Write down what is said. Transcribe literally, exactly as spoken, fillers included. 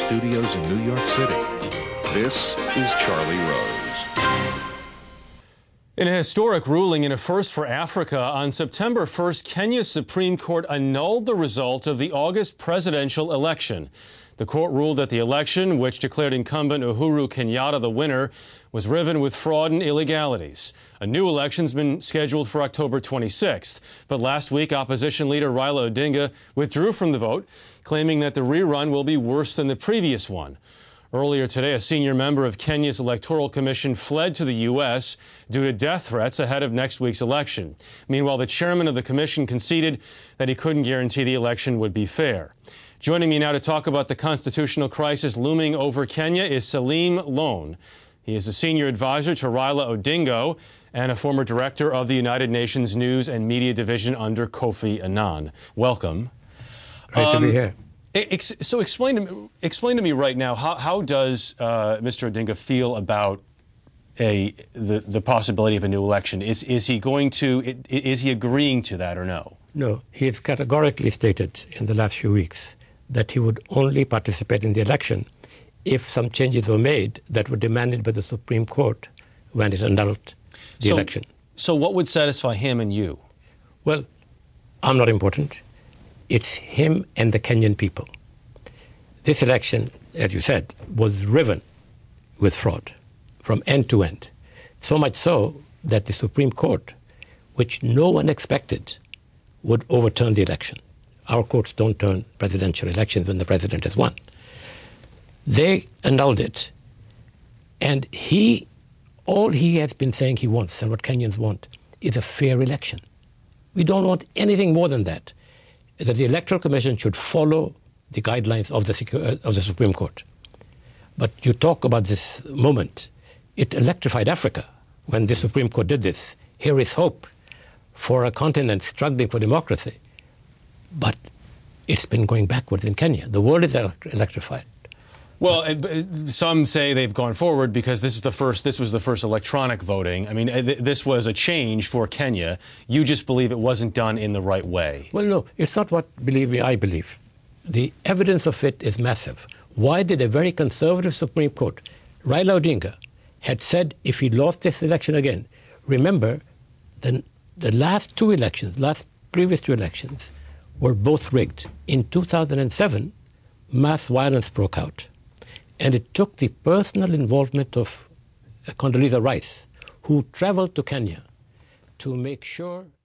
studios in New York City, this is Charlie Rose. In a historic ruling in a first for Africa, on September first, Kenya's Supreme Court annulled the result of the August presidential election. The court ruled that the election, which declared incumbent Uhuru Kenyatta the winner, was riven with fraud and illegalities. A new election's been scheduled for October twenty-sixth, but last week opposition leader Raila Odinga withdrew from the vote, claiming that the rerun will be worse than the previous one. Earlier today, a senior member of Kenya's Electoral Commission fled to the U S due to death threats ahead of next week's election. Meanwhile, the chairman of the commission conceded that he couldn't guarantee the election would be fair. Joining me now to talk about the constitutional crisis looming over Kenya is Salim Lone. He is a senior advisor to Raila Odinga and a former director of the United Nations News and Media Division under Kofi Annan. Welcome. Great um, to be here. Ex so explain to me, explain to me right now, how, how does uh, Mister Odinga feel about a the, the possibility of a new election? Is, is he going to, is he agreeing to that or no? No, he has categorically stated in the last few weeks that he would only participate in the election if some changes were made that were demanded by the Supreme Court when it annulled the so, election. So what would satisfy him and you? Well, I'm not important. It's him and the Kenyan people. This election, as you said, was riven with fraud from end to end. So much so that the Supreme Court, which no one expected, would overturn the election. Our courts don't turn presidential elections when the president has won. They annulled it. And he, all he has been saying he wants and what Kenyans want is a fair election. We don't want anything more than that. That the Electoral Commission should follow the guidelines of the, Secu- of the Supreme Court. But you talk about this moment. It electrified Africa when the Supreme Court did this. Here is hope for a continent struggling for democracy. But it's been going backwards in Kenya. The world is electrified. Well, some say they've gone forward because this is the first. This was the first electronic voting. I mean, this was a change for Kenya. You just believe it wasn't done in the right way. Well, no, it's not what, believe me, I believe. The evidence of it is massive. Why did a very conservative Supreme Court, Raila Odinga, had said if he lost this election again? Remember, the, the last two elections, last previous two elections, were both rigged. In two thousand seven, mass violence broke out. And it took the personal involvement of Condoleezza Rice, who traveled to Kenya to make sure